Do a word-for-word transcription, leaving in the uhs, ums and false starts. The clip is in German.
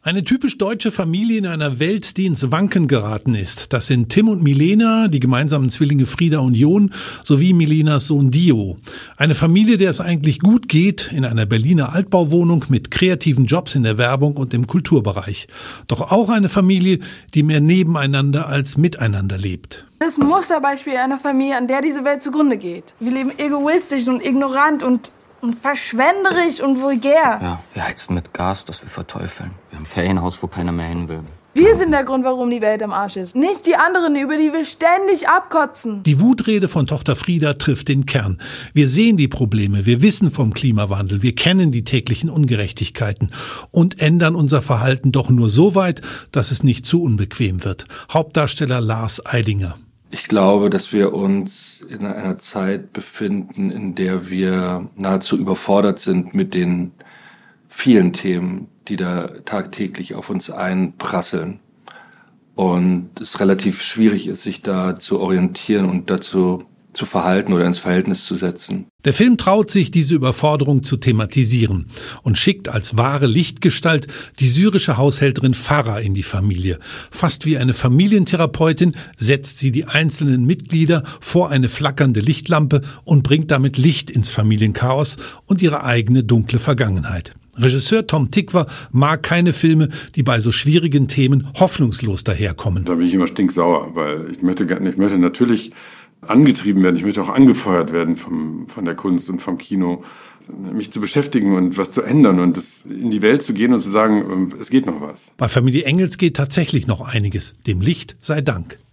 Eine typisch deutsche Familie in einer Welt, die ins Wanken geraten ist. Das sind Tim und Milena, die gemeinsamen Zwillinge Frieda und Jon, sowie Milenas Sohn Dio. Eine Familie, der es eigentlich gut geht, in einer Berliner Altbauwohnung mit kreativen Jobs in der Werbung und im Kulturbereich. Doch auch eine Familie, die mehr nebeneinander als miteinander lebt. Das Musterbeispiel einer Familie, an der diese Welt zugrunde geht. Wir leben egoistisch und ignorant und Und verschwenderisch und vulgär. Ja, wir heizen mit Gas, das wir verteufeln. Wir haben ein Ferienhaus, wo keiner mehr hin will. Wir sind der Grund, warum die Welt am Arsch ist. Nicht die anderen, über die wir ständig abkotzen. Die Wutrede von Tochter Frieda trifft den Kern. Wir sehen die Probleme, wir wissen vom Klimawandel, wir kennen die täglichen Ungerechtigkeiten und ändern unser Verhalten doch nur so weit, dass es nicht zu unbequem wird. Hauptdarsteller Lars Eidinger. Ich glaube, dass wir uns in einer Zeit befinden, in der wir nahezu überfordert sind mit den vielen Themen, die da tagtäglich auf uns einprasseln. Und es relativ schwierig ist, sich da zu orientieren und dazu zu verhalten oder ins Verhältnis zu setzen. Der Film traut sich, diese Überforderung zu thematisieren und schickt als wahre Lichtgestalt die syrische Haushälterin Farah in die Familie. Fast wie eine Familientherapeutin setzt sie die einzelnen Mitglieder vor eine flackernde Lichtlampe und bringt damit Licht ins Familienchaos und ihre eigene dunkle Vergangenheit. Regisseur Tom Tykwer mag keine Filme, die bei so schwierigen Themen hoffnungslos daherkommen. Da bin ich immer stinksauer, weil ich möchte, ich möchte natürlich angetrieben werden. Ich möchte auch angefeuert werden vom, von der Kunst und vom Kino, mich zu beschäftigen und was zu ändern und das in die Welt zu gehen und zu sagen, es geht noch was. Bei Familie Engels geht tatsächlich noch einiges. Dem Licht sei Dank.